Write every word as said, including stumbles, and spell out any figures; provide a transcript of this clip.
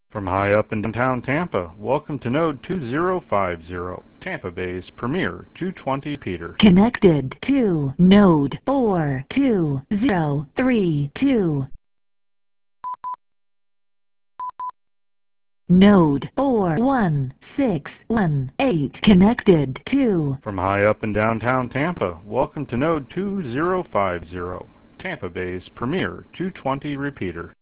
From high up in downtown Tampa, welcome to node two zero five zero, Tampa Bay's premier two twenty repeater. Connected to node four two zero three two. Node four one six one eight connected to. From high up in downtown Tampa, welcome to node two zero five zero, Tampa Bay's premier two twenty repeater.